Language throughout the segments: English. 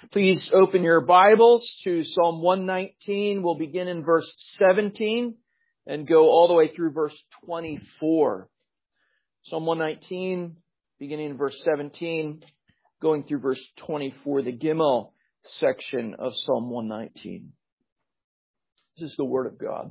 Please open your Bibles to Psalm 119. We'll begin in verse 17 and go all the way through verse 24. Psalm 119, beginning in verse 17, going through verse 24, the Gimel section of Psalm 119. This is the Word of God.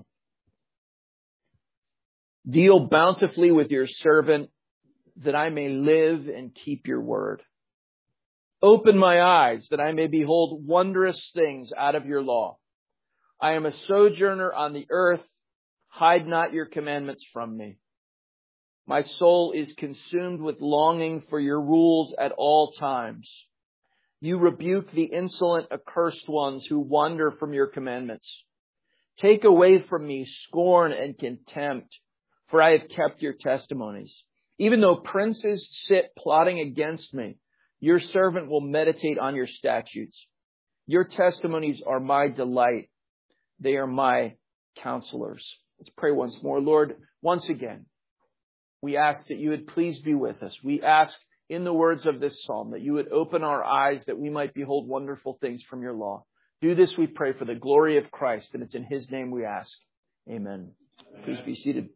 Deal bountifully with your servant, that I may live and keep your word. Open my eyes, that I may behold wondrous things out of your law. I am a sojourner on the earth. Hide not your commandments from me. My soul is consumed with longing for your rules at all times. You rebuke the insolent, accursed ones who wander from your commandments. Take away from me scorn and contempt, for I have kept your testimonies. Even though princes sit plotting against me, your servant will meditate on your statutes. Your testimonies are my delight. They are my counselors. Let's pray once more. Lord, once again, we ask that you would please be with us. We ask in the words of this psalm that you would open our eyes that we might behold wonderful things from your law. Do this, we pray, for the glory of Christ, and it's in his name we ask. Amen. Please be seated.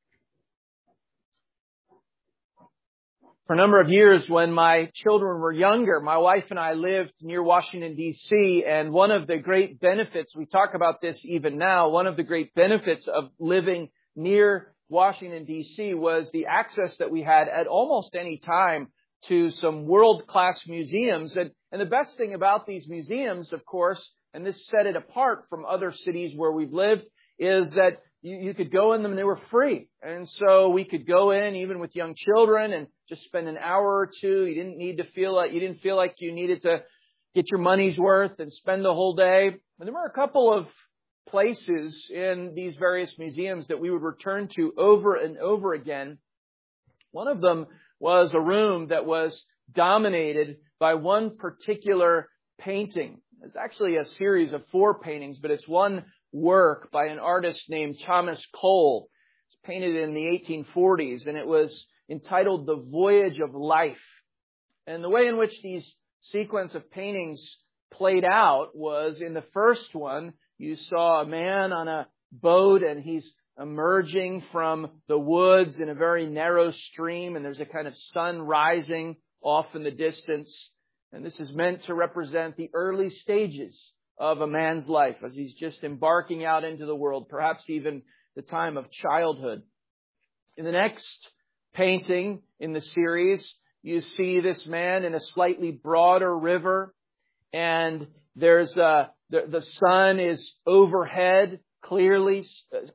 For a number of years, when my children were younger, my wife and I lived near Washington, D.C., and one of the great benefits, we talk about this even now, one of the great benefits of living near Washington, D.C. was the access that we had at almost any time to some world-class museums. And the best thing about these museums, of course, and this set it apart from other cities where we've lived, is that you could go in them and they were free. And so we could go in even with young children and just spend an hour or two. You didn't feel like you needed to get your money's worth and spend the whole day. And there were a couple of places in these various museums that we would return to over and over again. One of them was a room that was dominated by one particular painting. It's actually a series of 4 paintings, but it's one work by an artist named Thomas Cole. It's painted in the 1840s, and it was entitled The Voyage of Life. And the way in which these sequence of paintings played out was, in the first one, you saw a man on a boat, and he's emerging from the woods in a very narrow stream, and there's a kind of sun rising off in the distance. And this is meant to represent the early stages of a man's life as he's just embarking out into the world, perhaps even the time of childhood. In the next painting in the series, you see this man in a slightly broader river, and there's the sun is overhead, clearly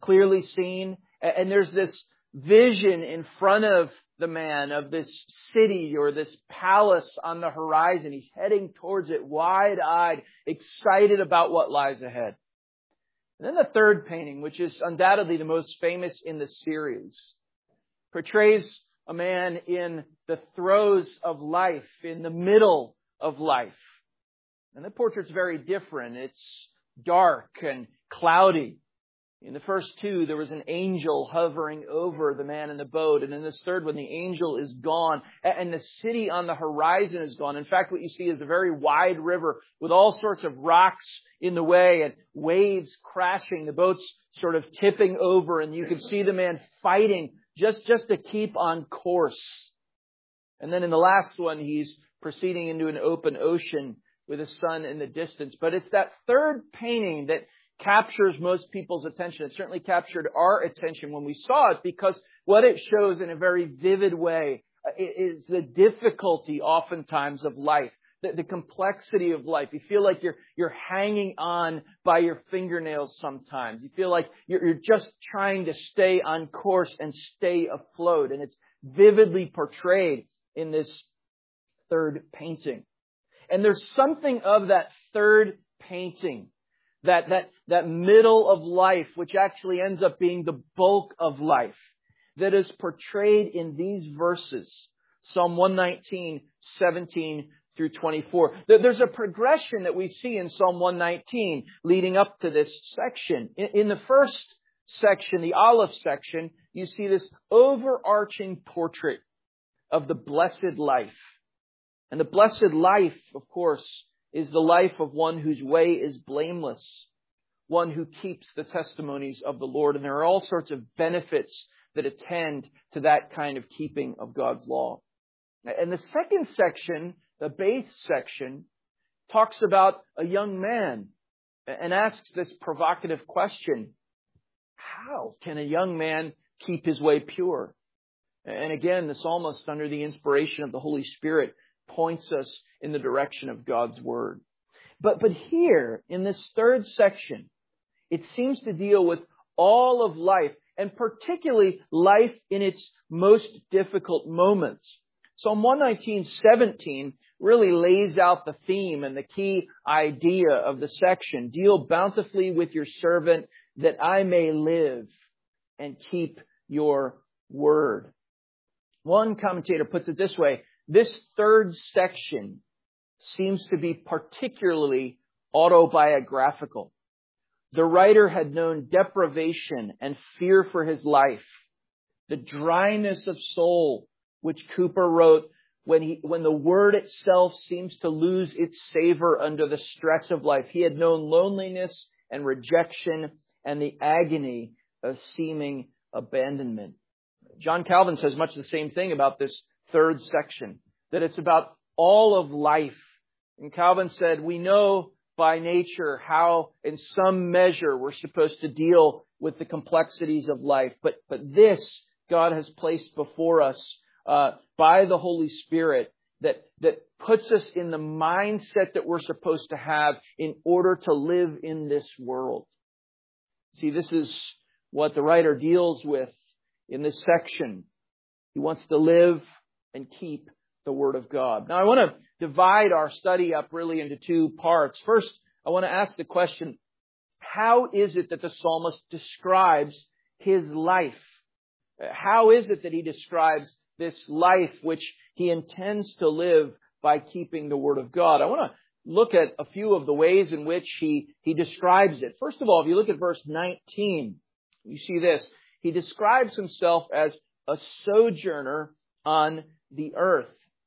seen, and there's this vision in front of the man of this city or this palace on the horizon. He's heading towards it wide-eyed, excited about what lies ahead. And then the third painting, which is undoubtedly the most famous in the series, portrays a man in the throes of life, in the middle of life. And the portrait's very different. It's dark and cloudy. In the first 2, there was an angel hovering over the man in the boat. And in this third one, the angel is gone. And the city on the horizon is gone. In fact, what you see is a very wide river with all sorts of rocks in the way and waves crashing. The boat's sort of tipping over. And you can see the man fighting just to keep on course. And then in the last one, he's proceeding into an open ocean with the sun in the distance. But it's that third painting that captures most people's attention. It certainly captured our attention when we saw it, because what it shows in a very vivid way is the difficulty oftentimes of life, the complexity of life. You feel like you're hanging on by your fingernails sometimes. You feel like you're just trying to stay on course and stay afloat. And it's vividly portrayed in this third painting. And there's something of that third painting, that middle of life, which actually ends up being the bulk of life, that is portrayed in these verses. Psalm 119, 17 through 24. There's a progression that we see in Psalm 119 leading up to this section. In the first section, the Aleph section, you see this overarching portrait of the blessed life. And the blessed life, of course, is the life of one whose way is blameless, one who keeps the testimonies of the Lord. And there are all sorts of benefits that attend to that kind of keeping of God's law. And the second section, the Beis section, talks about a young man and asks this provocative question: how can a young man keep his way pure? And again, the psalmist, under the inspiration of the Holy Spirit, points us in the direction of God's Word. But here, in this third section, it seems to deal with all of life, and particularly life in its most difficult moments. Psalm 119:17 really lays out the theme and the key idea of the section. Deal bountifully with your servant, that I may live and keep your word. One commentator puts it this way: this third section seems to be particularly autobiographical. The writer had known deprivation and fear for his life, the dryness of soul, which Cooper wrote when the word itself seems to lose its savor under the stress of life. He had known loneliness and rejection and the agony of seeming abandonment. John Calvin says much the same thing about this third section, that it's about all of life. And Calvin said, we know by nature how, in some measure, we're supposed to deal with the complexities of life. But this God has placed before us by the Holy Spirit that puts us in the mindset that we're supposed to have in order to live in this world. See, this is what the writer deals with in this section. He wants to live and keep the Word of God. Now, I want to divide our study up really into two parts. First, I want to ask the question, how is it that the psalmist describes his life? How is it that he describes this life which he intends to live by keeping the Word of God? I want to look at a few of the ways in which he describes it. First of all, if you look at verse 19, you see this. He describes himself as a sojourner on the earth.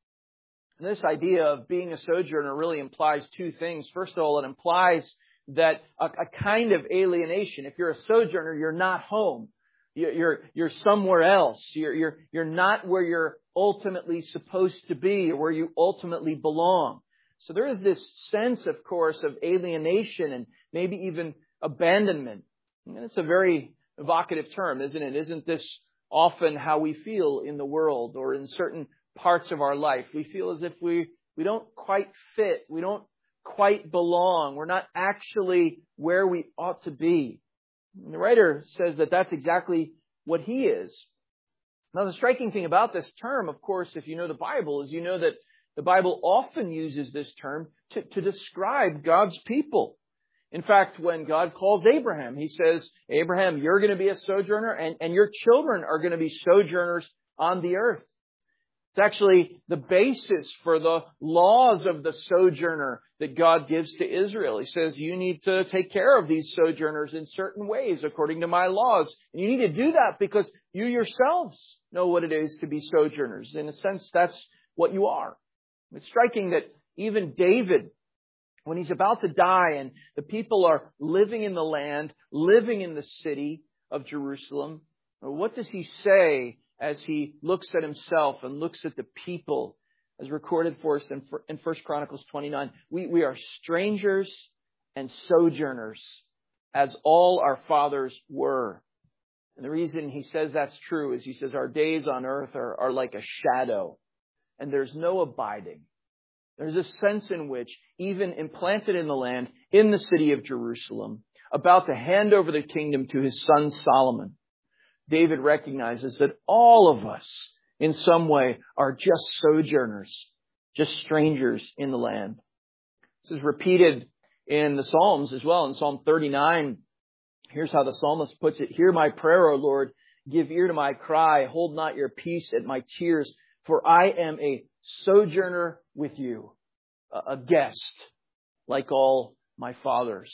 And this idea of being a sojourner really implies two things. First of all, it implies that a kind of alienation. If you're a sojourner, you're not home. You're somewhere else. You're not where you're ultimately supposed to be or where you ultimately belong. So there is this sense, of course, of alienation and maybe even abandonment. And it's a very evocative term, isn't it? Isn't this often how we feel in the world or in certain parts of our life? We feel as if we don't quite fit. We don't quite belong. We're not actually where we ought to be. And the writer says that that's exactly what he is. Now, the striking thing about this term, of course, if you know the Bible, is you know that the Bible often uses this term to describe God's people. In fact, when God calls Abraham, he says, Abraham, you're going to be a sojourner and your children are going to be sojourners on the earth. It's actually the basis for the laws of the sojourner that God gives to Israel. He says, you need to take care of these sojourners in certain ways according to my laws. And you need to do that because you yourselves know what it is to be sojourners. In a sense, that's what you are. It's striking that even David, when he's about to die and the people are living in the land, living in the city of Jerusalem, what does he say as he looks at himself and looks at the people, as recorded for us in 1 Chronicles 29? We are strangers and sojourners, as all our fathers were. And the reason he says that's true is he says our days on earth are like a shadow, and there's no abiding. There's a sense in which, even implanted in the land, in the city of Jerusalem, about to hand over the kingdom to his son Solomon, David recognizes that all of us, in some way, are just sojourners, just strangers in the land. This is repeated in the Psalms as well. In Psalm 39, here's how the psalmist puts it. Hear my prayer, O Lord. Give ear to my cry. Hold not your peace at my tears. For I am a sojourner with you, a guest, like all my fathers.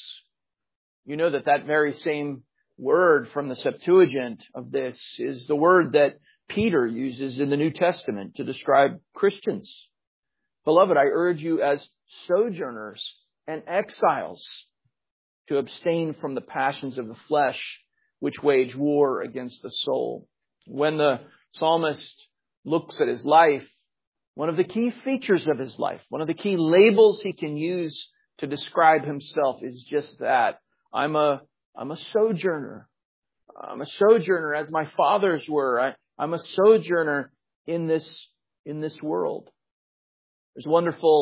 You know that very same word from the Septuagint of this is the word that Peter uses in the New Testament to describe Christians. Beloved, I urge you as sojourners and exiles to abstain from the passions of the flesh, which wage war against the soul. When the psalmist looks at his life, one of the key features of his life, one of the key labels he can use to describe himself is just that. I'm a sojourner. I'm a sojourner as my fathers were. I'm a sojourner in this world. There's a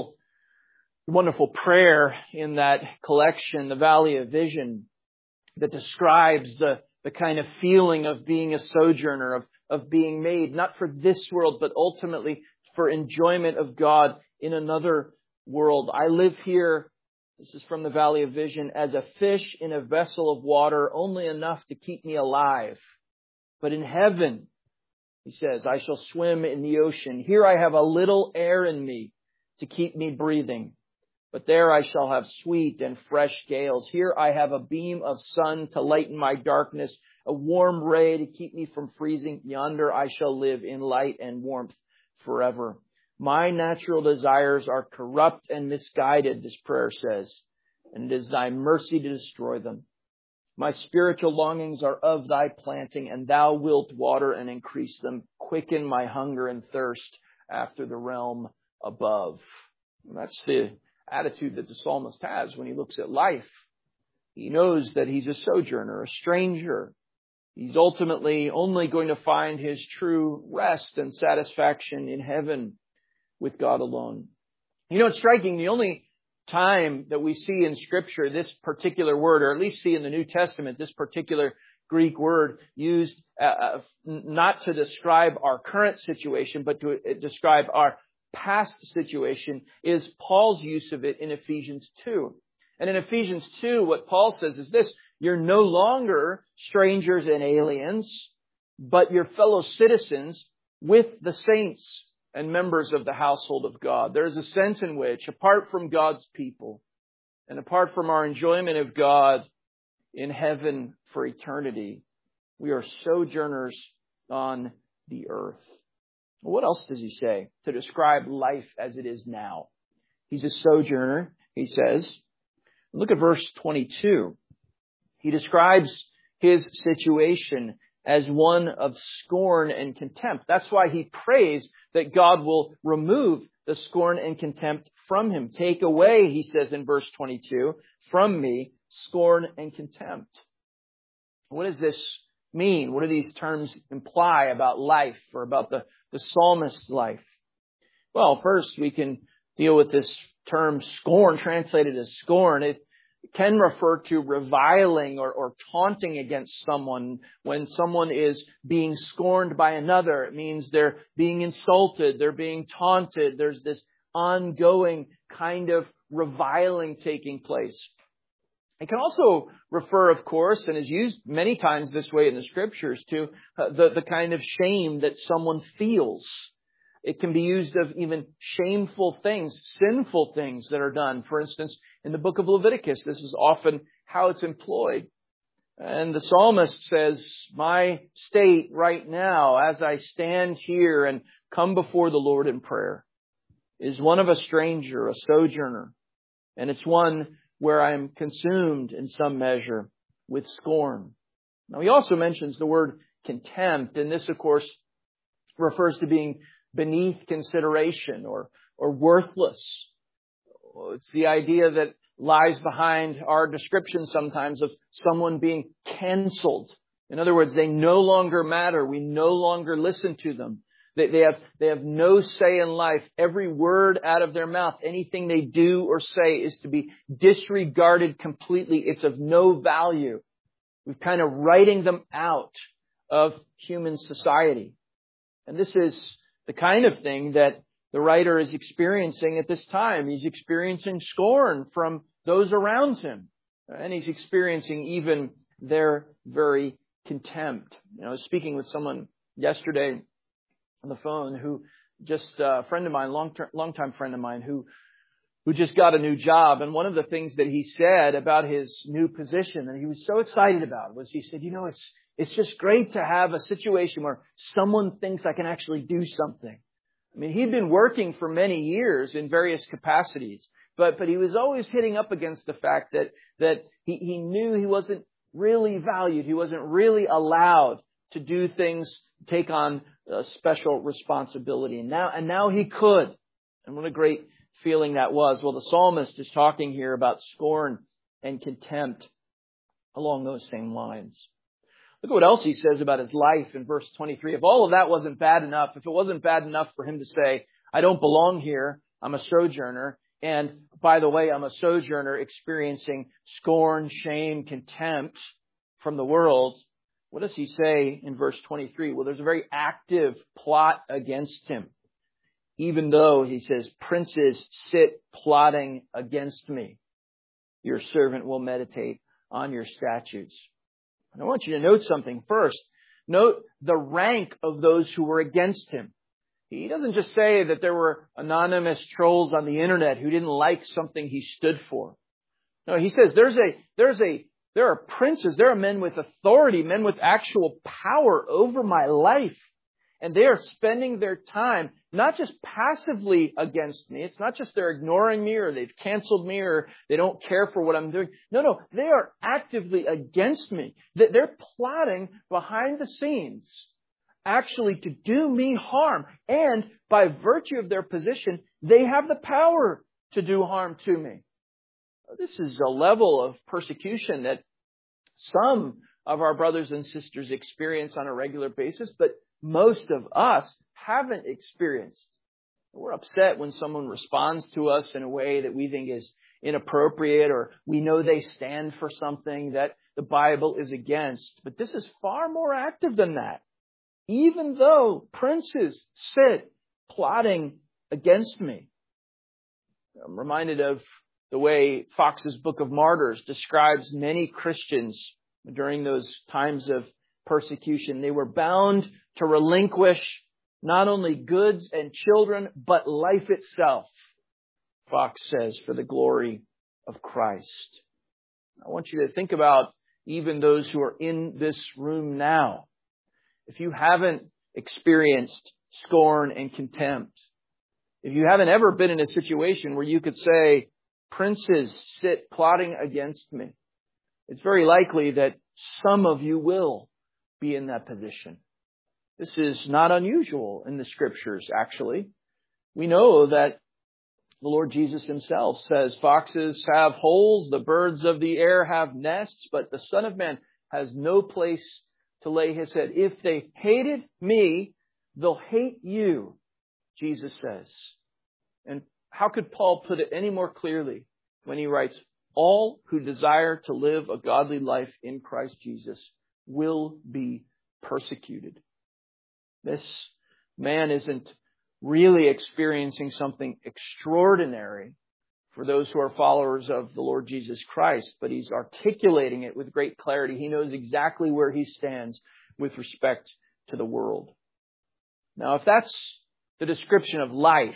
wonderful prayer in that collection, the Valley of Vision, that describes the kind of feeling of being a sojourner, of being made, not for this world, but ultimately for enjoyment of God in another world. I live here, this is from the Valley of Vision, as a fish in a vessel of water, only enough to keep me alive. But in heaven, he says, I shall swim in the ocean. Here I have a little air in me to keep me breathing. But there I shall have sweet and fresh gales. Here I have a beam of sun to lighten my darkness, a warm ray to keep me from freezing. Yonder I shall live in light and warmth forever. My natural desires are corrupt and misguided, this prayer says, and it is thy mercy to destroy them. My spiritual longings are of thy planting, and thou wilt water and increase them. Quicken my hunger and thirst after the realm above. And that's the attitude that the psalmist has when he looks at life. He knows that he's a sojourner, a stranger. He's ultimately only going to find his true rest and satisfaction in heaven with God alone. You know, it's striking. The only time that we see in Scripture this particular word, or at least see in the New Testament, this particular Greek word used not to describe our current situation, but to describe our past situation, is Paul's use of it in Ephesians 2. And in Ephesians 2, what Paul says is this: you're no longer strangers and aliens, but you're fellow citizens with the saints and members of the household of God. There's a sense in which, apart from God's people, and apart from our enjoyment of God in heaven for eternity, we are sojourners on the earth. What else does he say to describe life as it is now? He's a sojourner, he says. Look at verse 22. He describes his situation as one of scorn and contempt. That's why he prays that God will remove the scorn and contempt from him. Take away, he says in verse 22, from me scorn and contempt. What does this mean? What do these terms imply about life, or about the psalmist's life? Well, first we can deal with this term scorn, translated as scorn. It can refer to reviling or taunting against someone. When someone is being scorned by another, it means they're being insulted, they're being taunted. There's this ongoing kind of reviling taking place. It can also refer, of course, and is used many times this way in the Scriptures, to the kind of shame that someone feels. It can be used of even shameful things, sinful things that are done. For instance, in the book of Leviticus, this is often how it's employed. And the psalmist says, my state right now, as I stand here and come before the Lord in prayer, is one of a stranger, a sojourner. And it's one where I am consumed in some measure with scorn. Now, he also mentions the word contempt. And this, of course, refers to being beneath consideration or worthless. It's the idea that lies behind our description sometimes of someone being canceled. In other words, they no longer matter. We no longer listen to them. They have no say in life. Every word out of their mouth, anything they do or say, is to be disregarded completely. It's of no value. We're kind of writing them out of human society. And this is the kind of thing that the writer is experiencing at this time. He's experiencing scorn from those around him. And he's experiencing even their very contempt. I was speaking with someone yesterday on the phone who just a friend of mine, longtime friend of mine who just got a new job. And one of the things that he said about his new position, and he was so excited about, was he said, it's just great to have a situation where someone thinks I can actually do something. I mean, he'd been working for many years in various capacities, but he was always hitting up against the fact that he knew he wasn't really valued. He wasn't really allowed to do things, take on a special responsibility. And now he could. And what a great feeling that was. Well, the psalmist is talking here about scorn and contempt along those same lines. Look at what else he says about his life in verse 23. If all of that wasn't bad enough, if it wasn't bad enough for him to say, I don't belong here, I'm a sojourner, and by the way, I'm a sojourner experiencing scorn, shame, contempt from the world, what does he say in verse 23? Well, there's a very active plot against him. Even though, he says, princes sit plotting against me, your servant will meditate on your statutes. And I want you to note something first. Note the rank of those who were against him. He doesn't just say that there were anonymous trolls on the internet who didn't like something he stood for. No, he says there are princes, there are men with authority, men with actual power over my life. And they are spending their time not just passively against me. It's not just they're ignoring me or they've canceled me or they don't care for what I'm doing. No, they are actively against me. They're plotting behind the scenes actually to do me harm. And by virtue of their position, they have the power to do harm to me. This is a level of persecution that some of our brothers and sisters experience on a regular basis, but most of us haven't experienced. We're upset when someone responds to us in a way that we think is inappropriate, or we know they stand for something that the Bible is against. But this is far more active than that. Even though princes sit plotting against me. I'm reminded of the way Fox's Book of Martyrs describes many Christians during those times of persecution. They were bound to relinquish not only goods and children, but life itself, Fox says, for the glory of Christ. I want you to think about even those who are in this room now. If you haven't experienced scorn and contempt, if you haven't ever been in a situation where you could say, princes sit plotting against me, it's very likely that some of you will be in that position. This is not unusual in the Scriptures, actually. We know that the Lord Jesus himself says, foxes have holes, the birds of the air have nests, but the Son of Man has no place to lay his head. If they hated me, they'll hate you, Jesus says. And how could Paul put it any more clearly when he writes, all who desire to live a godly life in Christ Jesus will be persecuted. This man isn't really experiencing something extraordinary for those who are followers of the Lord Jesus Christ, but he's articulating it with great clarity. He knows exactly where he stands with respect to the world. Now, if that's the description of life,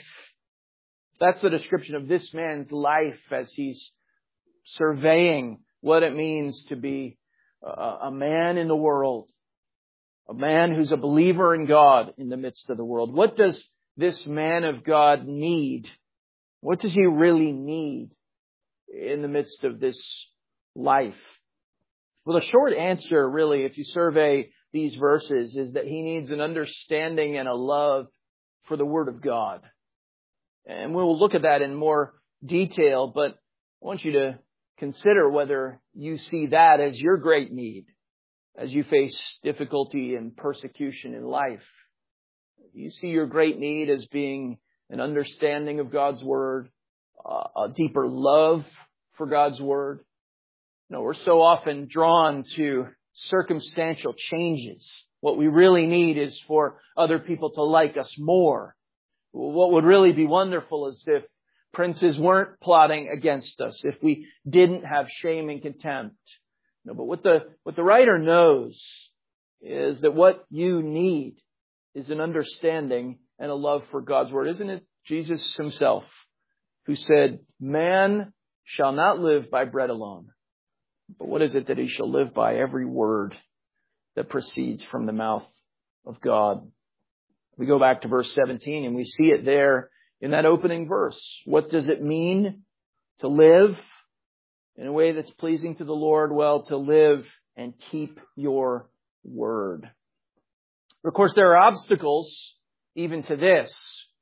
if that's the description of this man's life as he's surveying what it means to be a man in the world, a man who's a believer in God in the midst of the world, what does this man of God need? What does he really need in the midst of this life? Well, the short answer, really, if you survey these verses, is that he needs an understanding and a love for the Word of God. And we'll look at that in more detail, but I want you to consider whether you see that as your great need as you face difficulty and persecution in life. You see your great need as being an understanding of God's Word, a deeper love for God's Word. No, we're so often drawn to circumstantial changes. What we really need is for other people to like us more. What would really be wonderful is if princes weren't plotting against us, if we didn't have shame and contempt. No, but what the writer knows is that what you need is an understanding and a love for God's Word. Isn't it Jesus himself who said, man shall not live by bread alone, but what is it that he shall live by? Every word that proceeds from the mouth of God. We go back to verse 17 and we see it there in that opening verse. What does it mean to live in a way that's pleasing to the Lord? Well, to live and keep your word. Of course, there are obstacles even to this.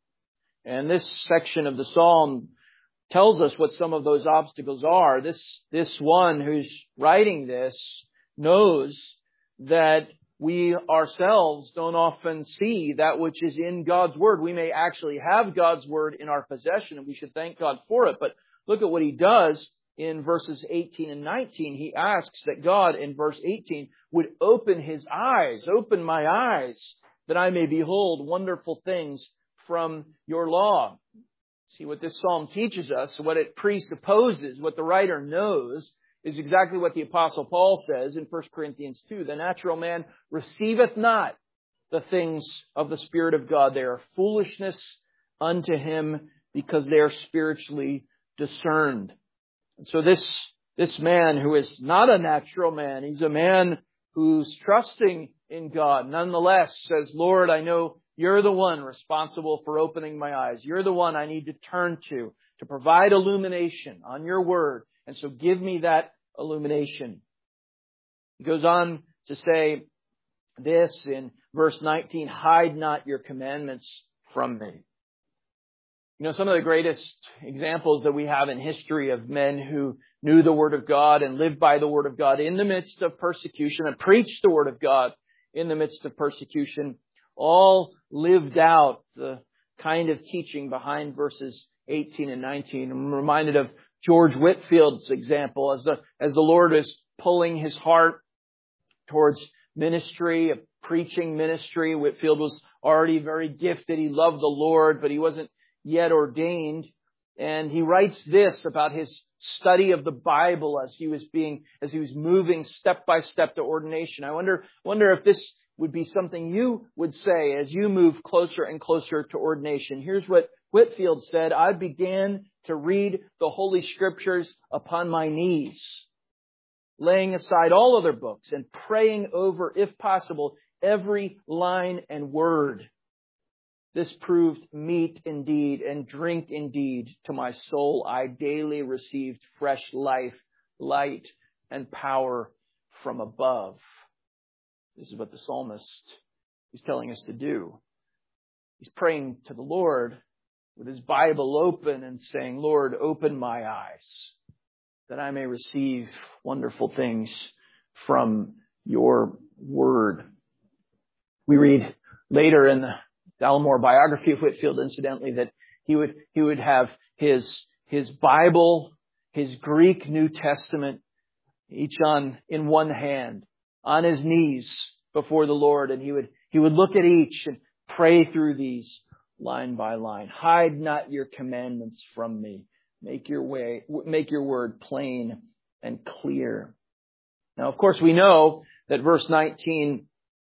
And this section of the Psalm tells us what some of those obstacles are. This one who's writing this knows that we ourselves don't often see that which is in God's Word. We may actually have God's Word in our possession, and we should thank God for it. But look at what he does in verses 18 and 19. He asks that God, in verse 18, would open his eyes, open my eyes, that I may behold wonderful things from your law. See, what this psalm teaches us, what it presupposes, what the writer knows, is exactly what the Apostle Paul says in 1 Corinthians 2. The natural man receiveth not the things of the Spirit of God. They are foolishness unto him because they are spiritually discerned. And so this man who is not a natural man, he's a man who's trusting in God, nonetheless says, Lord, I know you're the one responsible for opening my eyes. You're the one I need to turn to provide illumination on your word. And so give me that illumination. He goes on to say this in verse 19, hide not your commandments from me. You know, some of the greatest examples that we have in history of men who knew the Word of God and lived by the Word of God in the midst of persecution and preached the Word of God in the midst of persecution, all lived out the kind of teaching behind verses 18 and 19. I'm reminded of George Whitfield's example as the Lord is pulling his heart towards ministry, a preaching ministry. Whitfield was already very gifted. He loved the Lord, but he wasn't yet ordained. And he writes this about his study of the Bible as he was moving step by step to ordination. I wonder if this would be something you would say as you move closer and closer to ordination. Here's what Whitfield said: I began to read the Holy Scriptures upon my knees, laying aside all other books and praying over, if possible, every line and word. This proved meat indeed and drink indeed to my soul. I daily received fresh life, light, and power from above. This is what the psalmist is telling us to do. He's praying to the Lord with his Bible open and saying, Lord, open my eyes that I may receive wonderful things from your word. We read later in the Dallimore biography of Whitfield, incidentally, that he would have his Bible, his Greek New Testament, each in one hand, on his knees before the Lord, and he would look at each and pray through these line by line. Hide not your commandments from me. Make your word plain and clear. Now, of course, we know that verse 19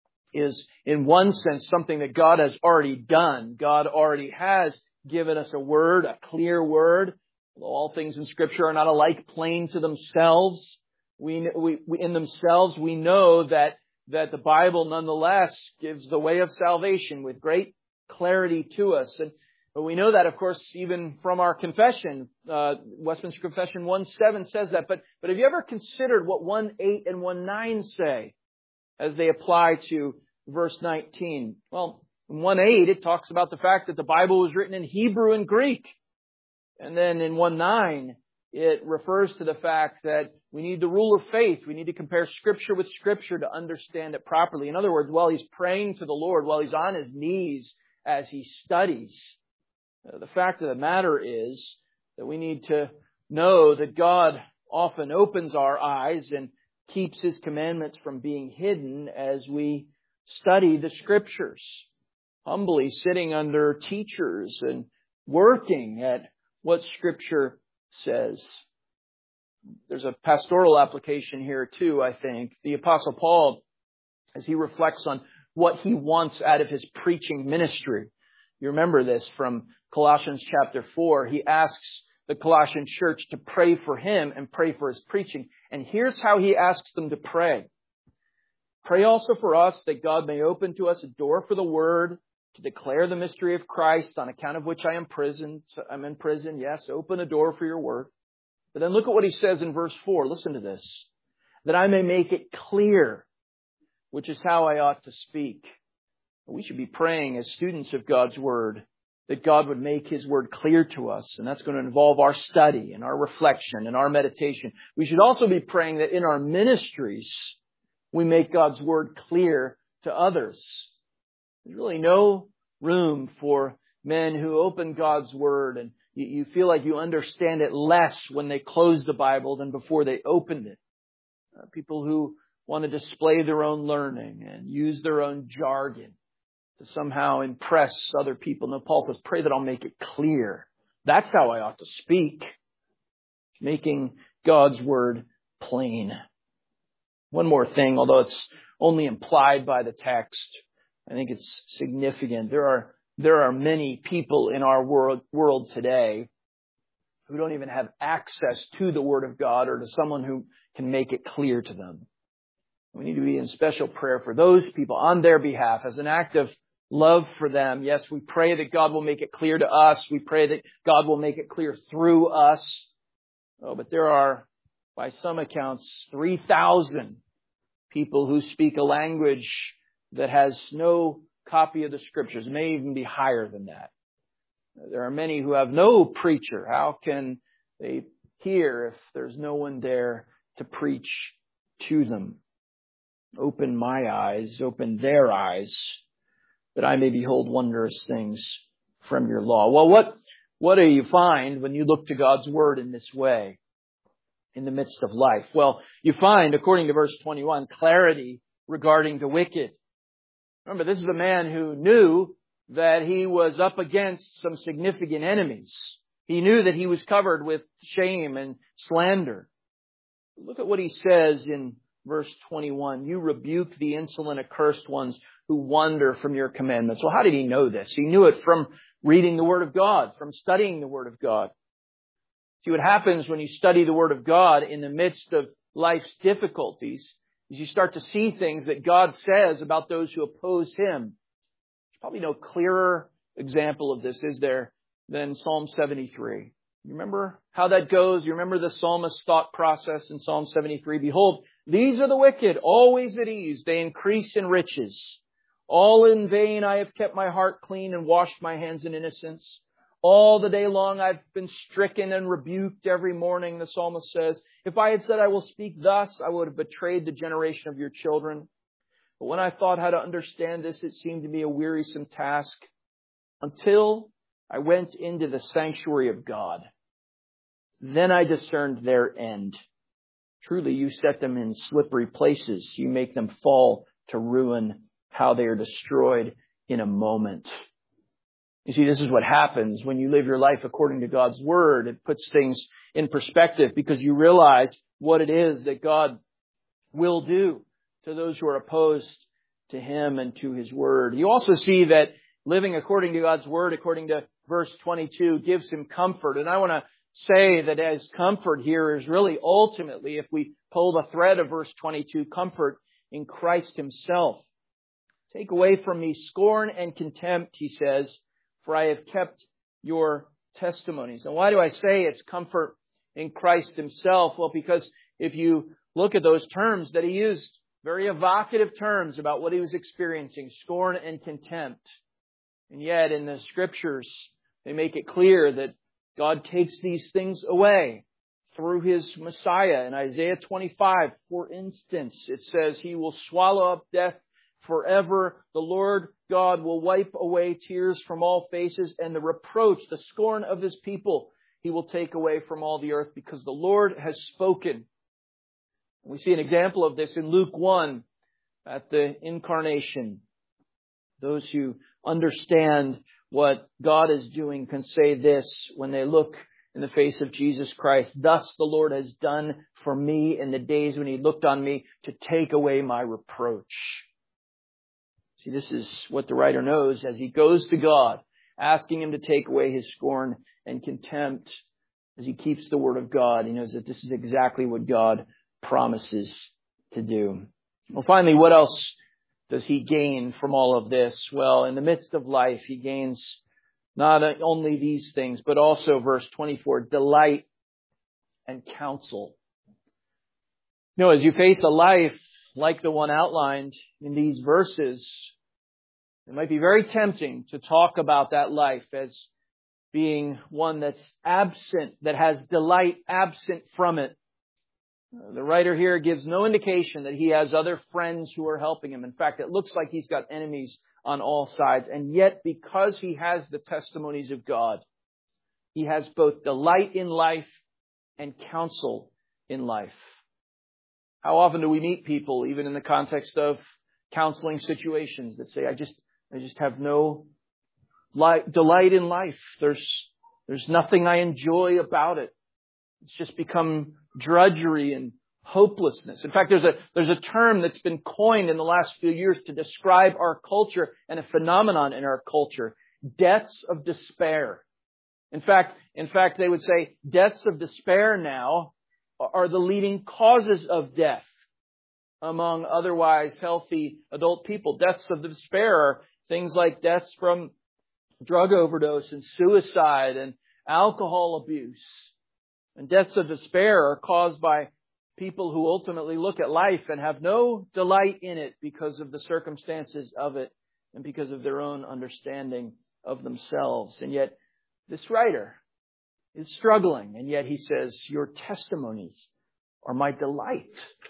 is in one sense something that God has already done. God already has given us a word, a clear word. Although all things in Scripture are not alike plain to themselves, we in themselves we know that the Bible nonetheless gives the way of salvation with great clarity to us. But we know that, of course, even from our confession. Westminster Confession 1:7 says that. But have you ever considered what 1:8 and 1:9 say as they apply to verse 19? Well, in 1:8 it talks about the fact that the Bible was written in Hebrew and Greek. And then in 1:9 it refers to the fact that we need the rule of faith. We need to compare Scripture with Scripture to understand it properly. In other words, while he's praying to the Lord, while he's on his knees as he studies, the fact of the matter is that we need to know that God often opens our eyes and keeps His commandments from being hidden as we study the Scriptures, humbly sitting under teachers and working at what Scripture says. There's a pastoral application here too, I think. The Apostle Paul, as he reflects on what he wants out of his preaching ministry. You remember this from Colossians chapter 4. He asks the Colossian church to pray for him and pray for his preaching. And here's how he asks them to pray. Pray also for us that God may open to us a door for the word to declare the mystery of Christ, on account of which I am imprisoned. I'm in prison. Yes, open a door for your word. But then look at what he says in verse 4. Listen to this. That I may make it clear, which is how I ought to speak. We should be praying as students of God's word that God would make His word clear to us. And that's going to involve our study and our reflection and our meditation. We should also be praying that in our ministries, we make God's word clear to others. There's really no room for men who open God's word and you feel like you understand it less when they close the Bible than before they opened it. People who want to display their own learning and use their own jargon to somehow impress other people. No, Paul says, pray that I'll make it clear. That's how I ought to speak. Making God's word plain. One more thing, although it's only implied by the text, I think it's significant. There are many people in our world today who don't even have access to the Word of God or to someone who can make it clear to them. We need to be in special prayer for those people on their behalf as an act of love for them. Yes, we pray that God will make it clear to us. We pray that God will make it clear through us. Oh, but there are, by some accounts, 3,000 people who speak a language that has no copy of the Scriptures. It may even be higher than that. There are many who have no preacher. How can they hear if there's no one there to preach to them? Open my eyes, open their eyes, that I may behold wondrous things from your law. Well, what do you find when you look to God's word in this way in the midst of life? Well, you find, according to verse 21, clarity regarding the wicked. Remember, this is a man who knew that he was up against some significant enemies. He knew that he was covered with shame and slander. Look at what he says in verse 21. You rebuke the insolent, accursed ones who wander from your commandments. Well, how did he know this? He knew it from reading the Word of God, from studying the Word of God. See, what happens when you study the Word of God in the midst of life's difficulties is you start to see things that God says about those who oppose Him. There's probably no clearer example of this, is there, than Psalm 73. You remember how that goes? You remember the psalmist's thought process in Psalm 73? Behold, these are the wicked, always at ease. They increase in riches. All in vain I have kept my heart clean and washed my hands in innocence. All the day long I've been stricken and rebuked every morning, the psalmist says. If I had said I will speak thus, I would have betrayed the generation of your children. But when I thought how to understand this, it seemed to me a wearisome task until I went into the sanctuary of God. Then I discerned their end. Truly, you set them in slippery places. You make them fall to ruin. How they are destroyed in a moment. You see, this is what happens when you live your life according to God's Word. It puts things in perspective because you realize what it is that God will do to those who are opposed to Him and to His Word. You also see that living according to God's Word, according to verse 22, gives him comfort. And I want to say that as comfort here is really ultimately, if we pull the thread of verse 22, comfort in Christ Himself. Take away from me scorn and contempt, he says, for I have kept your testimonies. And why do I say it's comfort in Christ Himself? Well, because if you look at those terms that he used, very evocative terms about what he was experiencing, scorn and contempt. And yet in the Scriptures, they make it clear that God takes these things away through His Messiah. In Isaiah 25, for instance, it says He will swallow up death forever. The Lord God will wipe away tears from all faces, and the reproach, the scorn of His people, He will take away from all the earth, because the Lord has spoken. We see an example of this in Luke 1 at the incarnation. Those who understand what God is doing can say this when they look in the face of Jesus Christ. Thus the Lord has done for me in the days when He looked on me to take away my reproach. See, this is what the writer knows as he goes to God, asking Him to take away his scorn and contempt. As he keeps the Word of God, he knows that this is exactly what God promises to do. Well, finally, what else does he gain from all of this? Well, in the midst of life, he gains not only these things, but also, verse 24, delight and counsel. You know, as you face a life like the one outlined in these verses, it might be very tempting to talk about that life as being one that's absent, that has delight absent from it. The writer here gives no indication that he has other friends who are helping him. In fact, it looks like he's got enemies on all sides. And yet, because he has the testimonies of God, he has both delight in life and counsel in life. How often do we meet people, even in the context of counseling situations, that say, I just have no delight in life. There's nothing I enjoy about it. It's just become drudgery and hopelessness. In fact, there's a term that's been coined in the last few years to describe our culture and a phenomenon in our culture: deaths of despair. In fact, they would say deaths of despair now are the leading causes of death among otherwise healthy adult people. Deaths of despair are things like deaths from drug overdose and suicide and alcohol abuse. And deaths of despair are caused by people who ultimately look at life and have no delight in it because of the circumstances of it and because of their own understanding of themselves. And yet, this writer is struggling, and yet he says, your testimonies are my delight.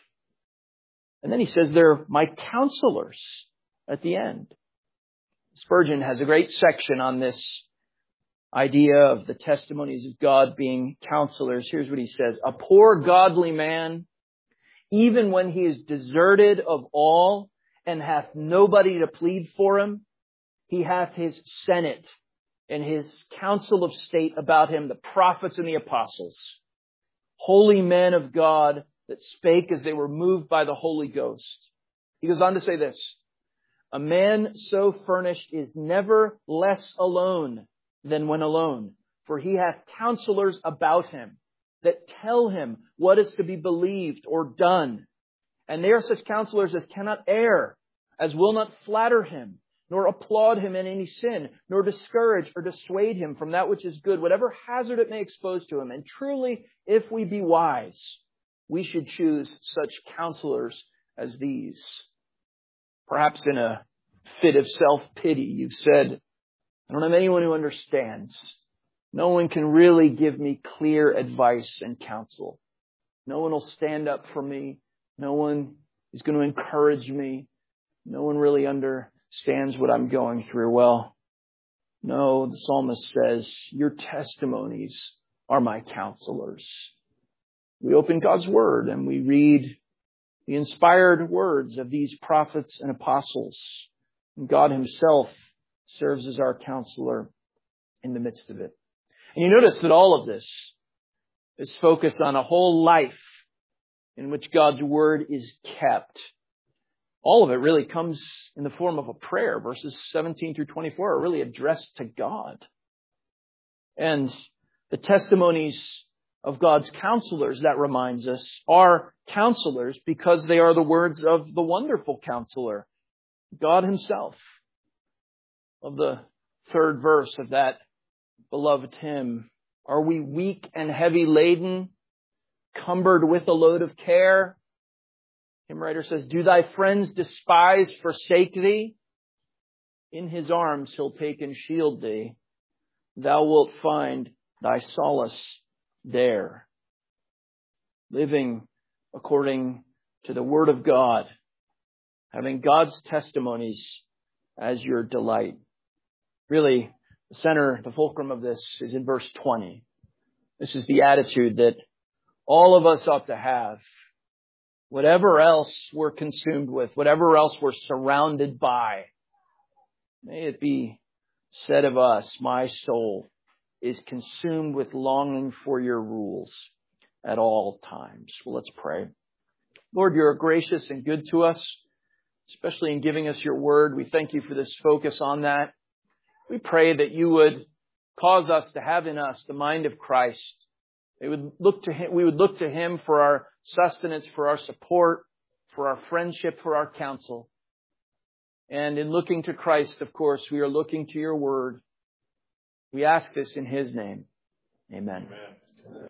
And then he says they're my counselors at the end. Spurgeon has a great section on this idea of the testimonies of God being counselors. Here's what he says: a poor godly man, even when he is deserted of all and hath nobody to plead for him, he hath his senate and his council of state about him, the prophets and the apostles, holy men of God that spake as they were moved by the Holy Ghost. He goes on to say this: a man so furnished is never less alone than when alone, for he hath counselors about him that tell him what is to be believed or done. And they are such counselors as cannot err, as will not flatter him, nor applaud him in any sin, nor discourage or dissuade him from that which is good, whatever hazard it may expose to him. And truly, if we be wise, we should choose such counselors as these. Perhaps in a fit of self-pity, you've said, I don't have anyone who understands. No one can really give me clear advice and counsel. No one will stand up for me. No one is going to encourage me. No one really understands what I'm going through. Well, no, the psalmist says, your testimonies are my counselors. We open God's Word and we read the inspired words of these prophets and apostles. And God Himself serves as our counselor in the midst of it. And you notice that all of this is focused on a whole life in which God's Word is kept. All of it really comes in the form of a prayer. Verses 17 through 24 are really addressed to God. And the testimonies of God's counselors, that reminds us, are counselors because they are the words of the wonderful counselor, God Himself. Of the third verse of that beloved hymn, are we weak and heavy laden, cumbered with a load of care? Hymn writer says, do thy friends despise, forsake thee? In His arms He'll take and shield thee. Thou wilt find thy solace there. Living according to the Word of God, having God's testimonies as your delight. Really, the center, the fulcrum of this is in verse 20. This is the attitude that all of us ought to have. Whatever else we're consumed with, whatever else we're surrounded by, may it be said of us, my soul is consumed with longing for your rules at all times. Well, let's pray. Lord, you're gracious and good to us, especially in giving us your word. We thank you for this focus on that. We pray that you would cause us to have in us the mind of Christ. We would look to Him for our sustenance, for our support, for our friendship, for our counsel. And in looking to Christ, of course, we are looking to your word. We ask this in His name. Amen. Amen.